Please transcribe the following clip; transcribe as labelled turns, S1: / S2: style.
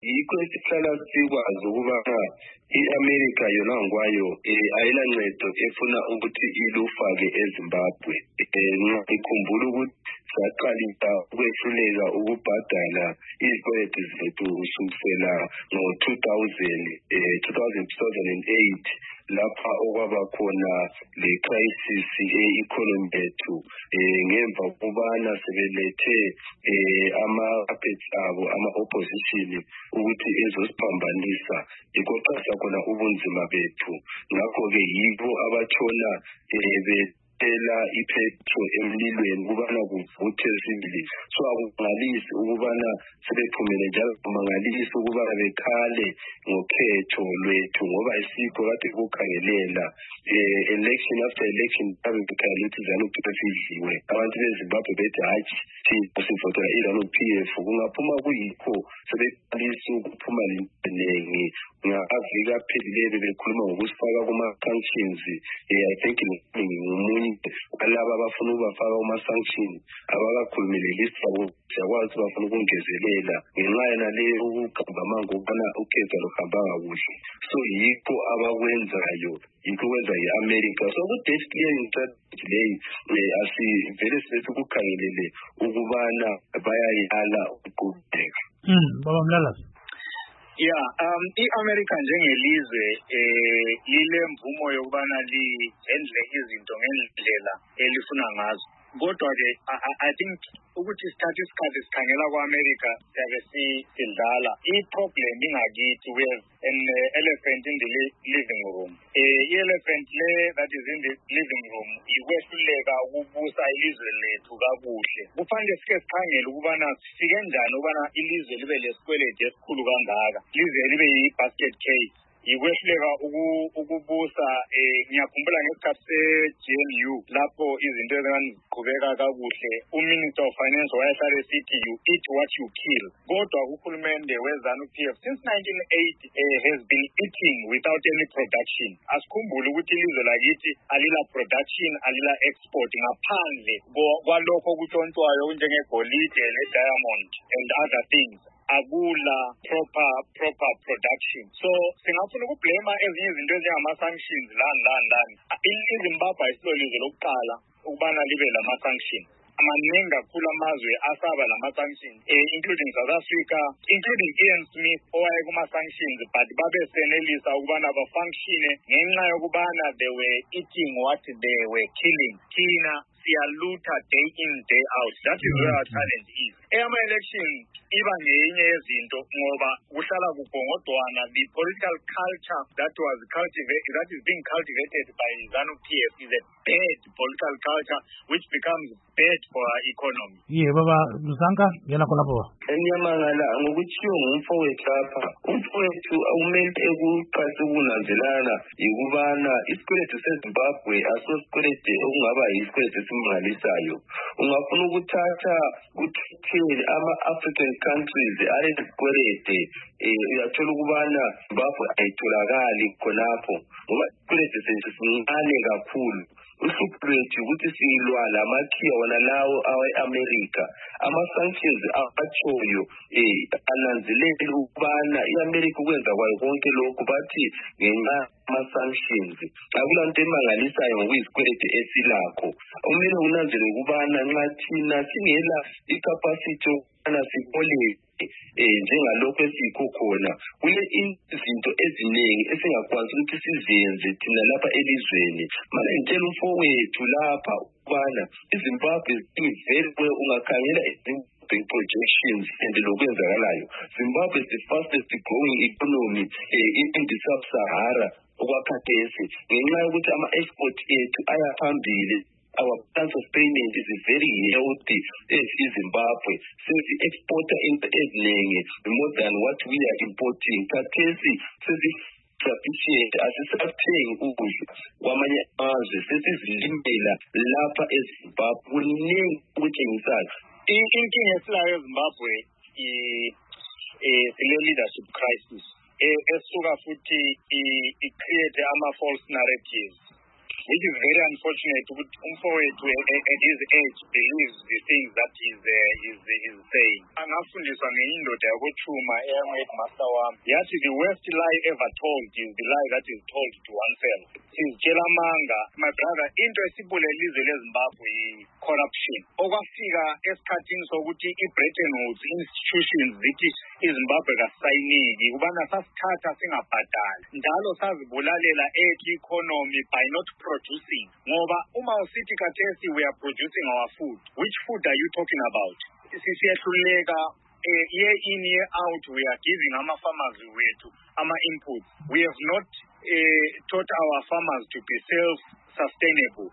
S1: yikho esihlala sikwazi ukuba i-America yona ngwayo ayilancedo efuna ukuthi ilufake eZimbabwe. Ngikhumbula ukuthi saqalisa ukwehluleka ukubhadala izikweletu zethu kusukela ngo-2008 lapha okwaba khona le crisis e-economy yethu ngemva kokubana sebelethe ama-puppets abo ama-opposition ukuthi ezosiphambanisa ikoqasa khona ubunzima bethu. Ngakho-ke yibo abatshona betela ipetrol emlilweni ukubana kuvuthe sibili. So akungalisi ukubana sebephumele njalo kumangalisi ukubana bekhale ngokhetho lwethu ngoba isikho kade kukhangelela election after election bekhangelela ukuthi ZANU-PF idliwe. Abantu beZimbabwe bethi hatshi thina sivotela iZANU-PF kungaphuma kuyikho sebeqalisa ukuphuma leningi ngavika aphelileyo bekhuluma ngokusifaka kuma-sanctions. I think ngumunye walaba abafuna ukubafaka kuma-sanctions abakakhulumile list yabo siyakwazi bafuna ukungezelela ngenxa yaleyo ukuhamba manje ukubana ukhetho luhambanga kuhle. So yikho abakwenzayo yikho kwenza i-America. So ku-destiny strategy leyi asivele sithi kukhangelele ukubana bayayala ukuqhubeka.
S2: Baba Mlalazi.
S3: I-America njengelizwe lilemvumo yokubana lihendle izinto ngendlela elifuna ngazo. Kodwa-ke I think ukuthi sithathe isikhathi sikhangela kwa-America siyabe sidlala. I-problem ingakithi, we have an elephant in the living room. I-elephant that is in the living room ikwehluleka ukubusa ilizwe lethu kakuhle. Kufanele sike sikhangele ukubana sifike njani ukubana ilizwe libe lesikweleti esikhulu kangaka, lize libe yi-basket case. Ikwehluleka ukubusa. Ngiyakhumbula ngesikhathi se-GNU lapho izinto eziqhubeka kakuhle, uMinister of Finance wayehlala esithi you eat what you kill. Kodwa uhulumende we-ZANU-PF since 1980 has been eating without any production. Asikhumbule ukuthi ilizwe lakithi alila production, alila export ngaphandle kwalokho okutshontshwayo njengegolide ne-diamond and other things. Akula proper production. So singafuna ukublema ezinye izinto ezingama-sanctions lani. iZimbabwe ayisilo lizwe lokuqala ukubana libe lama-sanctions. Amaningi kakhulu amazwe asaba lama-sanctions, including South Africa, including Ian Smith owaye kuma-sanctions, but babesenelisa ukubana bafunctione ngenxa yokubana they were eating what they were killing. Thina siyalutha day in day out. That is where our challenge is. Ama-election iba ngenye yezinto ngoba kuhlala kubhongodwana. The political culture that is being cultivated by ZANU-PF is a bad political culture which becomes bad for our economy.
S2: Baba Mzanka yena khonapho.
S1: Enyamangala ngokutshiwo ngumfowethu lapha, umfowethu awumele ekuqasa ukunanzelana yikubana isikweletu seZimbabwe asosikweletu okungaba yisikweletu esimangalisayo. Ungafuna ukuthatha kuthithele ama-African countries alesikwelete uyathola ukubana Zimbabwe ayitholakali khonapho ngoba isikweletu sethu sincane kakhulu. Uhlupho lwethu ukuthi silwa lamakhiya wona lawo awe-America. Ama-sanctions abatshoyo ananzelele ukubana i-America ukwenza kwayo konke lokhu bathi ngenxa ama-sanctions akulanto emangalisayo ngokuyisikweleti esilakho. Kumele unanzele ukubana nxa thina singela i-capacity yokubana siboleke njengalokho esikho khona, kule izinto eziningi esingakwazi ukuthi sizenze thina lapha elizweni. Manje ngitshela umfowethu lapha ukubana iZimbabwe very well ungakhangela projections and lokwenzakalayo. Zimbabwe is the fastest growing economy in the sub-Sahara okwakhathesi ngenxa yokuthi ama-export ethu ayaphambili. Our plans of payment is very healthy as Zimbabwe. Since we export into eziningi more than what we are importing. Kathesi sufficient asisathengi ukudla kwamanye amazwe sesizilimela lapha eZimbabwe. Kuningi okutshengisayo.
S3: Inkinga esilayo eZimbabwe sile leadership crisis esuka futhi i-create ama-false narratives. which is very unfortunate. Umfowethu at his age believes the things that he's saying. Angafundiswa ngeindoda yakoThuma eyangumheadmaster wami. Yathi the worst lie ever told is the lie that is told to oneself. Sizitshela amanga, my brother, into esibulele ilizwe leZimbabwe yi-corruption. Okwafika esikhathini sokuthi i-Bretton Woods institutions zithi iZimbabwe kasayiniki kubana sasithatha singabhadali. Njalo sazibulalela economy by not producing. Ngoba uma usithi kathesi we are producing our food. Which food are you talking about? Sisiyahluleka year in year out we are giving farmers wethu inputs. We have not taught our farmers to be self-sustainable.